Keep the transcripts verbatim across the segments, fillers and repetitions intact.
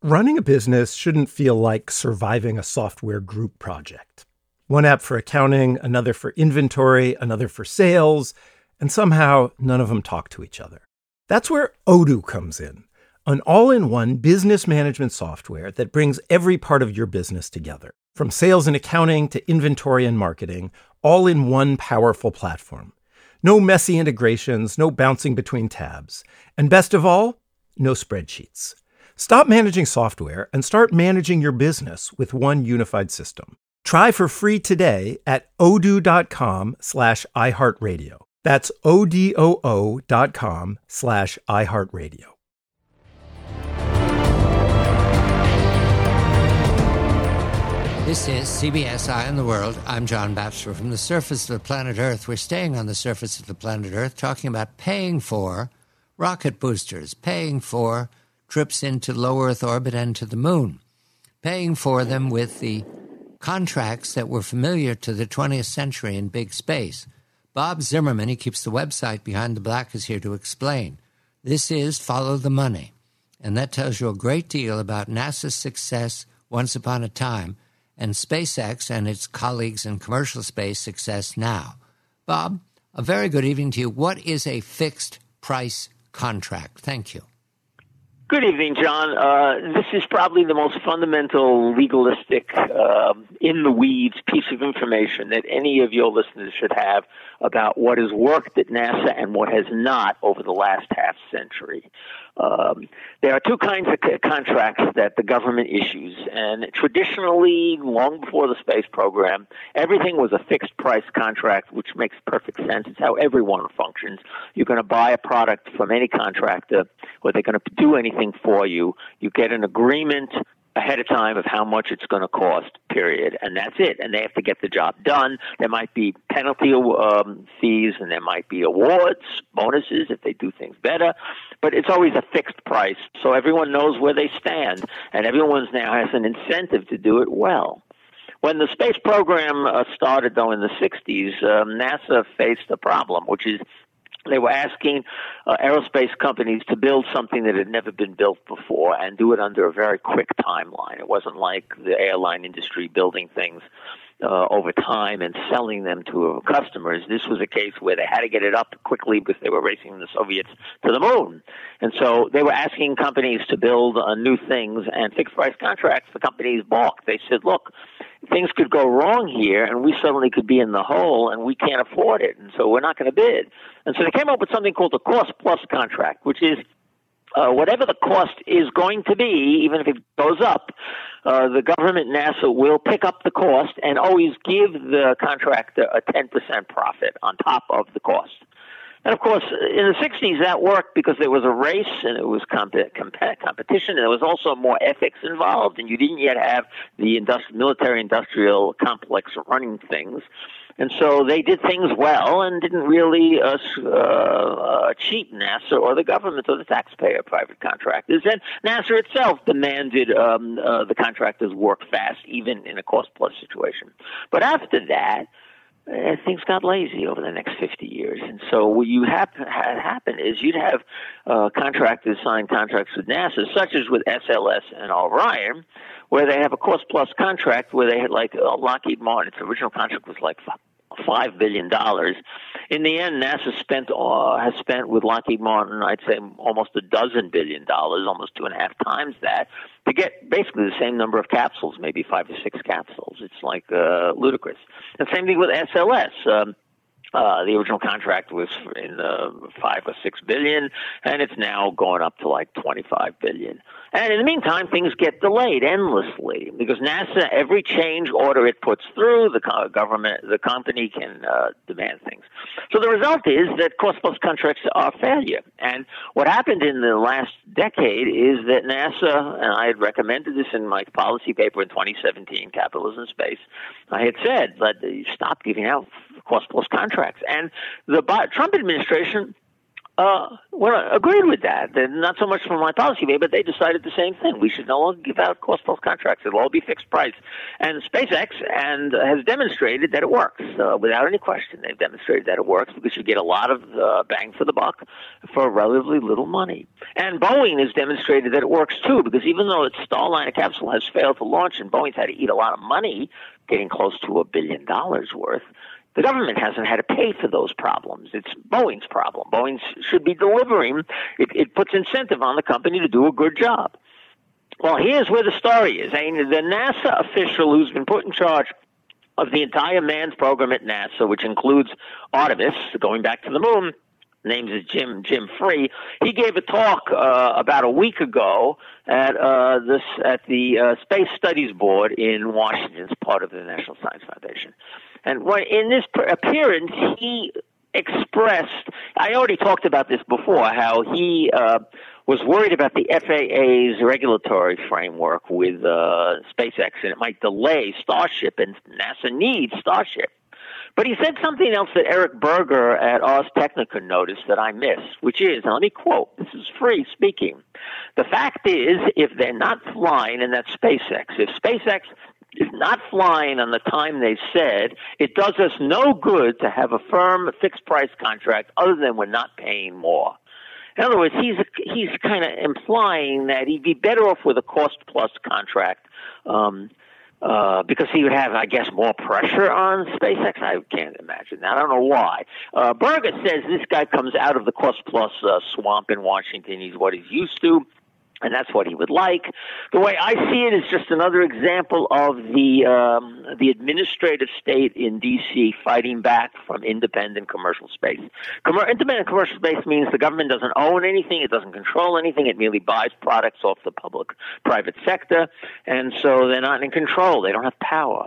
Running a business shouldn't feel like surviving a software group project. One app for accounting, another for inventory, another for sales, and somehow none of them talk to each other. That's where Odoo comes in, an all-in-one business management software that brings every part of your business together, from sales and accounting to inventory and marketing, all in one powerful platform. No messy integrations, no bouncing between tabs, and best of all, no spreadsheets. Stop managing software and start managing your business with one unified system. Try for free today at odoo.com slash iHeartRadio. That's O-D-O-O dot com slash iHeartRadio. This is C B S Eye on the World. I'm John Batchelor. From the surface of the planet Earth, we're staying on the surface of the planet Earth, talking about paying for rocket boosters, paying for trips into low Earth orbit and to the moon, paying for them with the contracts that were familiar to the twentieth century in big space. Bob Zimmerman, he keeps the website Behind the Black, is here to explain. This is Follow the Money, and that tells you a great deal about NASA's success once upon a time and SpaceX and its colleagues in commercial space success now. Bob, a very good evening to you. What is a fixed price contract? Thank you. Good evening, John. Uh, this is probably the most fundamental, legalistic, uh, in-the-weeds piece of information that any of your listeners should have about what has worked at NASA and what has not over the last half century. Um, there are two kinds of c- contracts that the government issues, and traditionally, long before the space program, everything was a fixed-price contract, which makes perfect sense. It's how everyone functions. You're going to buy a product from any contractor, or they're going to do anything for you. You get an agreement ahead of time of how much it's going to cost, period. And that's it. And they have to get the job done. There might be penalty um, fees, and there might be awards, bonuses if they do things better. But it's always a fixed price, so everyone knows where they stand, and everyone now has an incentive to do it well. When the space program uh, started, though, in the sixties, um, NASA faced a problem, which is they were asking uh, aerospace companies to build something that had never been built before and do it under a very quick timeline. It wasn't like the airline industry building things uh, over time and selling them to customers. This was a case where they had to get it up quickly because they were racing the Soviets to the moon. And so they were asking companies to build uh, new things, and fixed-price contracts, the companies balked. They said, look, things could go wrong here, and we suddenly could be in the hole, and we can't afford it, and so we're not going to bid. And so they came up with something called a cost-plus contract, which is uh, whatever the cost is going to be, even if it goes up, uh, the government, NASA, will pick up the cost and always give the contractor a ten percent profit on top of the cost. And, of course, in the sixties, that worked because there was a race and it was comp- comp- competition, and there was also more ethics involved, and you didn't yet have the industri- military-industrial complex running things. And so they did things well and didn't really uh, uh, uh, cheat NASA or the government or the taxpayer, private contractors. And NASA itself demanded um, uh, the contractors work fast, even in a cost-plus situation. But after that, Uh, things got lazy over the next fifty years. And so what you have had happen is you'd have uh, contractors sign contracts with NASA, such as with S L S and Orion, where they have a cost-plus contract where they had, like, uh, Lockheed Martin, its original contract was like five billion dollars. In the end, NASA spent uh, has spent with Lockheed Martin, I'd say, almost a dozen billion dollars, almost two and a half times that, to get basically the same number of capsules, maybe five to six capsules. It's like uh, ludicrous. And same thing with S L S. Um, Uh, the original contract was in the five or six billion, and it's now going up to like twenty-five billion. And in the meantime, things get delayed endlessly because NASA, every change order it puts through, the government, the company can uh, demand things. So the result is that cost-plus contracts are a failure. And what happened in the last decade is that NASA, and I had recommended this in my policy paper in twenty seventeen, Capitalism Space, I had said that stop giving out cost-plus contracts. And the Trump administration uh, well, agreed with that. They're not so much for my policy, but they decided the same thing. We should no longer give out cost-plus contracts. It'll all be fixed price. And SpaceX and has demonstrated that it works uh, without any question. They've demonstrated that it works because you get a lot of uh, bang for the buck for relatively little money. And Boeing has demonstrated that it works too, because even though its Starliner capsule has failed to launch and Boeing's had to eat a lot of money, getting close to a billion dollars worth, the government hasn't had to pay for those problems. It's Boeing's problem. Boeing should be delivering. It, it puts incentive on the company to do a good job. Well, here's where the story is. I mean, the NASA official who's been put in charge of the entire manned program at NASA, which includes Artemis, going back to the moon, names is Jim Jim Free. He gave a talk uh, about a week ago at uh, this at the uh, Space Studies Board in Washington, as part of the National Science Foundation. And when, in this appearance, he expressed, I already talked about this before, how he uh, was worried about the F A A's regulatory framework with uh, SpaceX, and it might delay Starship, and NASA needs Starship. But he said something else that Eric Berger at Ars Technica noticed that I missed, which is, now let me quote, this is Free speaking. The fact is, if they're not flying, and that's SpaceX, if SpaceX is not flying on the time they said, it does us no good to have a firm fixed price contract other than we're not paying more. In other words, he's he's kind of implying that he'd be better off with a cost-plus contract um, uh, because he would have, I guess, more pressure on SpaceX. I can't imagine that. I don't know why. Uh, Berger says this guy comes out of the cost-plus uh, swamp in Washington. He's what he's used to. And that's what he would like. The way I see it is just another example of the um, the administrative state in D C fighting back from independent commercial space. Com- independent commercial space means the government doesn't own anything, it doesn't control anything, it merely buys products off the public-private sector, and so they're not in control. They don't have power.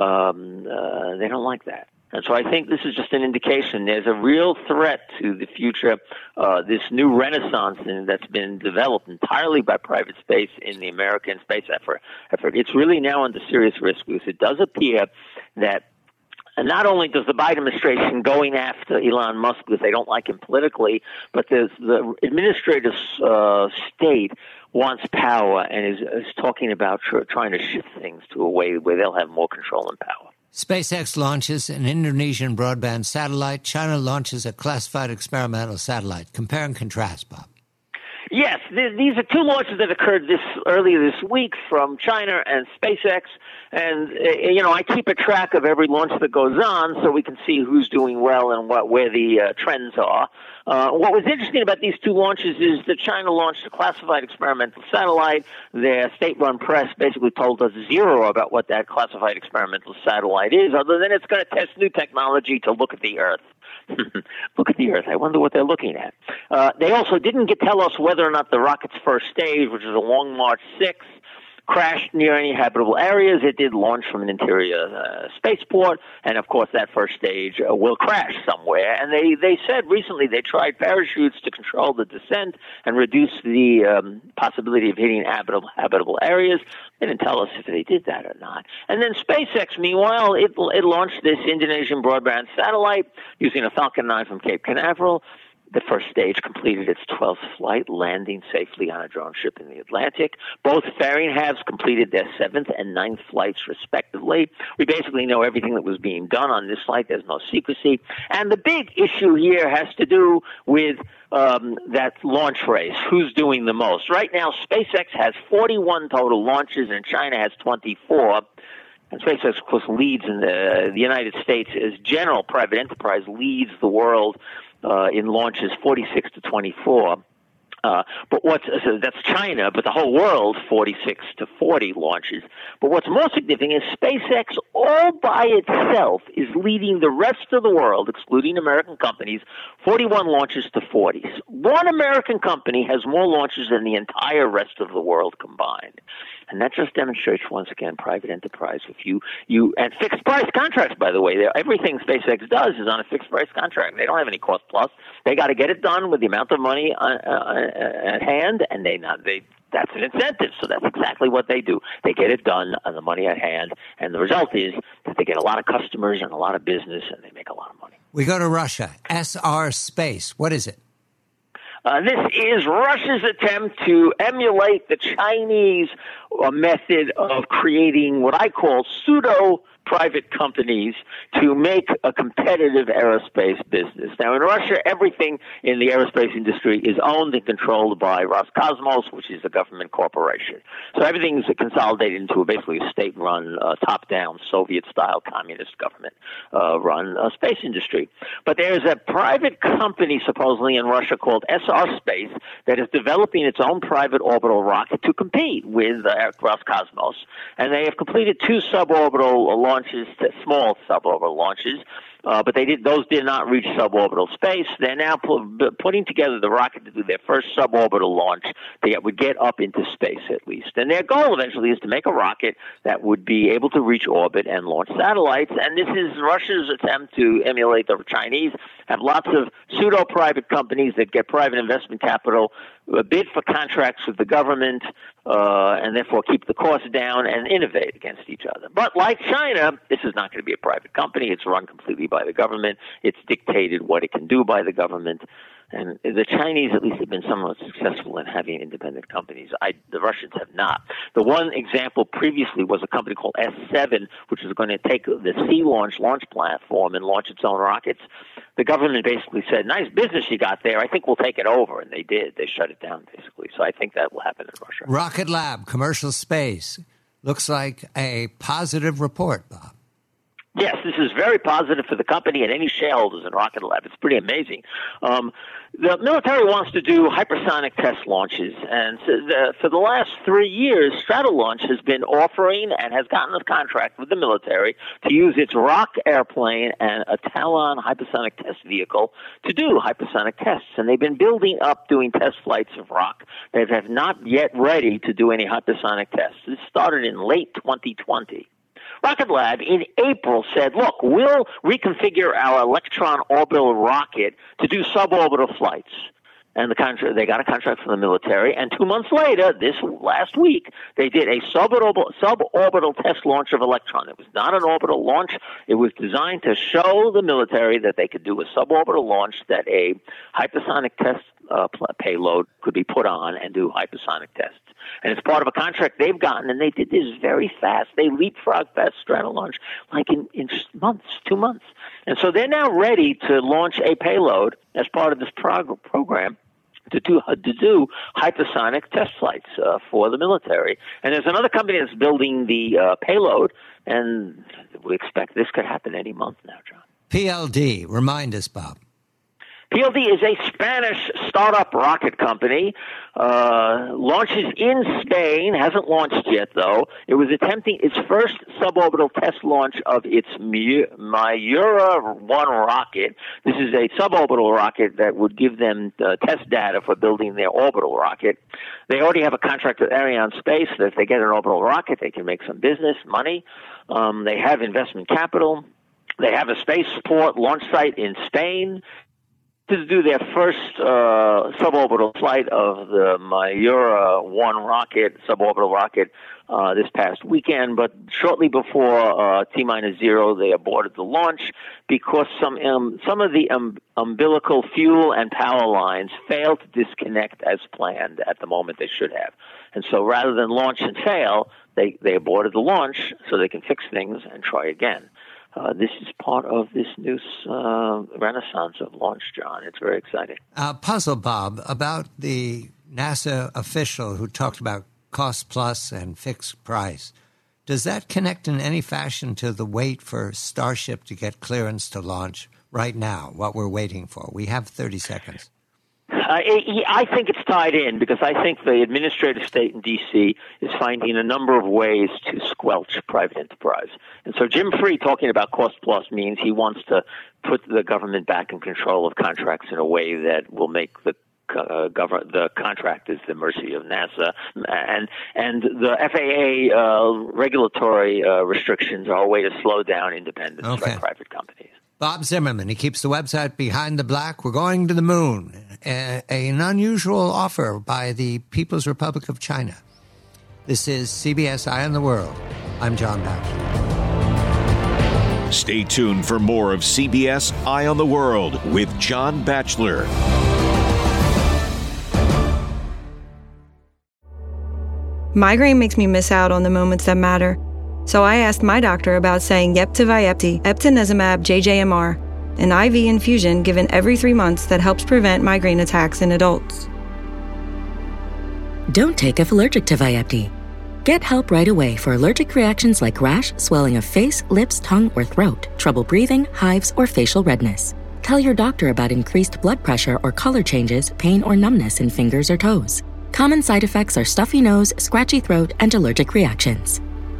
Um, uh, they don't like that. And so I think this is just an indication there's a real threat to the future, uh, this new renaissance that's been developed entirely by private space in the American space effort. effort. It's really now under serious risk because it does appear that and not only does the Biden administration going after Elon Musk because they don't like him politically, but there's the administrative uh, state wants power and is, is talking about tr- trying to shift things to a way where they'll have more control and power. SpaceX launches an Indonesian broadband satellite. China launches a classified experimental satellite. Compare and contrast, Bob. Yes, th- these are two launches that occurred this earlier this week from China and SpaceX. And, uh, you know, I keep a track of every launch that goes on so we can see who's doing well and what where the uh, trends are. Uh, what was interesting about these two launches is that China launched a classified experimental satellite. Their state-run press basically told us zero about what that classified experimental satellite is, other than it's going to test new technology to look at the Earth. Look at the Earth. I wonder what they're looking at. Uh, they also didn't get, tell us whether or not the rocket's first stage, which is a Long March six, crashed near any habitable areas. It did launch from an interior uh, spaceport, and of course that first stage uh, will crash somewhere. And they, they said recently they tried parachutes to control the descent and reduce the um, possibility of hitting habitable, habitable areas. They didn't tell us if they did that or not. And then SpaceX, meanwhile, it, it launched this Indonesian broadband satellite using a Falcon nine from Cape Canaveral. The first stage completed its twelfth flight, landing safely on a drone ship in the Atlantic. Both fairing halves completed their seventh and ninth flights, respectively. We basically know everything that was being done on this flight. There's no secrecy. And the big issue here has to do with um, that launch race. Who's doing the most? Right now, SpaceX has forty-one total launches, and China has twenty-four. And SpaceX, of course, leads in the, the United States as general private enterprise, leads the world Uh, in launches forty-six to twenty-four. Uh, but what's, so that's China, but the whole world, forty-six to forty launches. But what's more significant is SpaceX all by itself is leading the rest of the world, excluding American companies, forty-one launches to forty. One American company has more launches than the entire rest of the world combined. And that just demonstrates, once again, private enterprise. If you, you and fixed price contracts, by the way, everything SpaceX does is on a fixed price contract. They don't have any cost plus. They got to get it done with the amount of money uh, uh, at hand, and they not they. That's an incentive. So that's exactly what they do. They get it done on the money at hand, and the result is that they get a lot of customers and a lot of business, and they make a lot of money. We go to Russia. S R Space. What is it? Uh, this is Russia's attempt to emulate the Chinese uh, method of creating what I call pseudo private companies to make a competitive aerospace business. Now, in Russia, everything in the aerospace industry is owned and controlled by Roscosmos, which is a government corporation. So everything is consolidated into a basically a state-run, uh, top-down, Soviet-style communist government-run uh, uh, space industry. But there's a private company, supposedly in Russia, called S R Space that is developing its own private orbital rocket to compete with uh, Roscosmos. And they have completed two suborbital launches launches, small suborbital launches, uh, but they did those did not reach suborbital space. They're now pu- putting together the rocket to do their first suborbital launch that would get up into space at least. And their goal eventually is to make a rocket that would be able to reach orbit and launch satellites. And this is Russia's attempt to emulate the Chinese, have lots of pseudo-private companies that get private investment capital, bid for contracts with the government, uh, and therefore keep the costs down and innovate against each other. But like China, this is not going to be a private company. It's run completely by the government. It's dictated what it can do by the government. And the Chinese, at least, have been somewhat successful in having independent companies. I, the Russians have not. The one example previously was a company called S seven, which was going to take the Sea Launch launch platform and launch its own rockets. The government basically said, nice business you got there. I think we'll take it over. And they did. They shut it down, basically. So I think that will happen in Russia. Rocket Lab, commercial space. Looks like a positive report, Bob. Yes, this is very positive for the company and any shareholders in Rocket Lab. It's pretty amazing. Um, the military wants to do hypersonic test launches, and so the, for the last three years, Stratolaunch has been offering and has gotten a contract with the military to use its Rock airplane and a Talon hypersonic test vehicle to do hypersonic tests. And they've been building up doing test flights of Rock. They have not yet ready to do any hypersonic tests. This started in late twenty twenty. Rocket Lab in April said, look, we'll reconfigure our Electron orbital rocket to do suborbital flights. And the contract, they got a contract from the military. And two months later, this last week, they did a suborbital, suborbital test launch of Electron. It was not an orbital launch. It was designed to show the military that they could do a suborbital launch, that a hypersonic test uh, payload could be put on and do hypersonic tests. And it's part of a contract they've gotten, and they did this very fast. They leapfrogged past Stratolaunch like in, in months, two months. And so they're now ready to launch a payload as part of this prog- program to do to do hypersonic test flights uh, for the military. And there's another company that's building the uh, payload, and we expect this could happen any month now, John. P L D, remind us, Bob. P L D is a Spanish startup rocket company, uh, launches in Spain, hasn't launched yet, though. It was attempting its first suborbital test launch of its Mayura one rocket. This is a suborbital rocket that would give them uh, test data for building their orbital rocket. They already have a contract with Arianespace that if they get an orbital rocket, they can make some business, money. Um, they have investment capital. They have a spaceport launch site in Spain to do their first uh, suborbital flight of the Mayura one rocket, suborbital rocket, uh, this past weekend. But shortly before uh, T minus zero, they aborted the launch because some um, some of the um, umbilical fuel and power lines failed to disconnect as planned at the moment they should have. And so rather than launch and fail, they, they aborted the launch so they can fix things and try again. Uh, this is part of this new uh, renaissance of launch, John. It's very exciting. Uh, puzzle, Bob, about the NASA official who talked about cost plus and fixed price. Does that connect in any fashion to the wait for Starship to get clearance to launch right now, what we're waiting for? We have thirty seconds. Uh, it, I think it's tied in because I think the administrative state in D C is finding a number of ways to squelch private enterprise. And so Jim Free talking about cost plus means he wants to put the government back in control of contracts in a way that will make the Uh, govern the contractors the mercy of NASA, and and the F A A uh, regulatory uh, restrictions are a way to slow down independence okay. by private companies. Bob Zimmerman, he keeps the website Behind the Black. We're going to the moon. A, an unusual offer by the People's Republic of China. This is C B S Eye on the World. I'm John Batchelor. Stay tuned for more of C B S Eye on the World with John Batchelor. Migraine makes me miss out on the moments that matter. So I asked my doctor about saying yep to Vyepti, eptinezumab J J M R, an I V infusion given every three months that helps prevent migraine attacks in adults. Don't take if allergic to Vyepti. Get help right away for allergic reactions like rash, swelling of face, lips, tongue, or throat, trouble breathing, hives, or facial redness. Tell your doctor about increased blood pressure or color changes, pain or numbness in fingers or toes. Common side effects are stuffy nose, scratchy throat, and allergic reactions.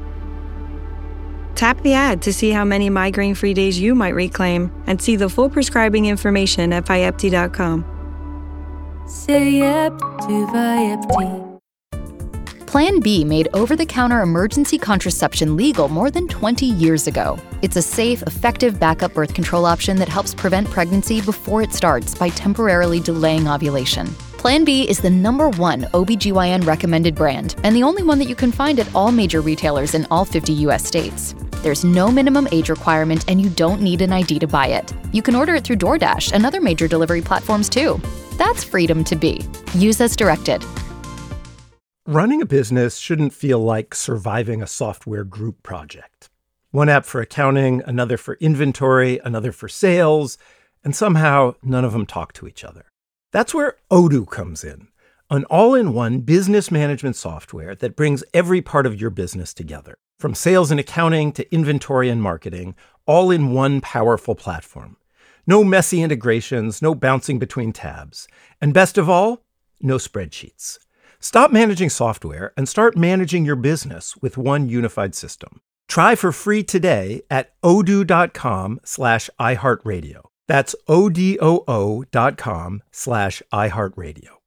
Tap the ad to see how many migraine-free days you might reclaim and see the full prescribing information at Vyepti dot com. Say yep to Vyepti. Plan B made over-the-counter emergency contraception legal more than twenty years ago. It's a safe, effective backup birth control option that helps prevent pregnancy before it starts by temporarily delaying ovulation. Plan B is the number one O B G Y N recommended brand and the only one that you can find at all major retailers in all fifty U S states. There's no minimum age requirement and you don't need an I D to buy it. You can order it through DoorDash and other major delivery platforms too. That's freedom to be. Use as directed. Running a business shouldn't feel like surviving a software group project. One app for accounting, another for inventory, another for sales, and somehow none of them talk to each other. That's where Odoo comes in, an all-in-one business management software that brings every part of your business together, from sales and accounting to inventory and marketing, all in one powerful platform. No messy integrations, no bouncing between tabs, and best of all, no spreadsheets. Stop managing software and start managing your business with one unified system. Try for free today at odoo.com slash iHeartRadio. That's O D O O dot com slash iHeartRadio.